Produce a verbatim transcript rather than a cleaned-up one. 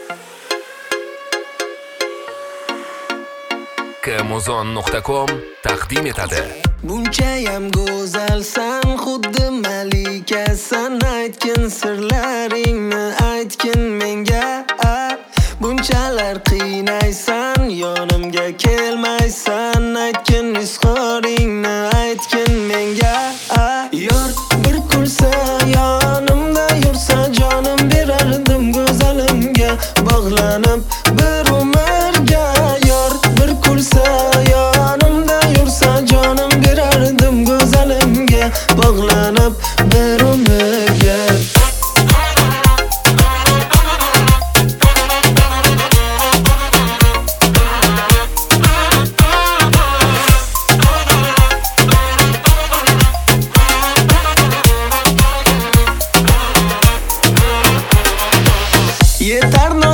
kmozon nuqta com taqdim etadi. Bunchayam go'zalsan, xuddi malikasan, aytgin sirlaringni, aytgin menga. Bunchalar qiynaysan, yonimga kelmaysan, aytgin izhoringni, aytgin menga. Yor bir kulsa, yonimda yursa, jonim berardim go'zalimga, bog'lanib bir umrga. Yor bir kulsa, yonimda yursa, jonim berardim go'zalimga, bog'lanib bir umrga. Yetar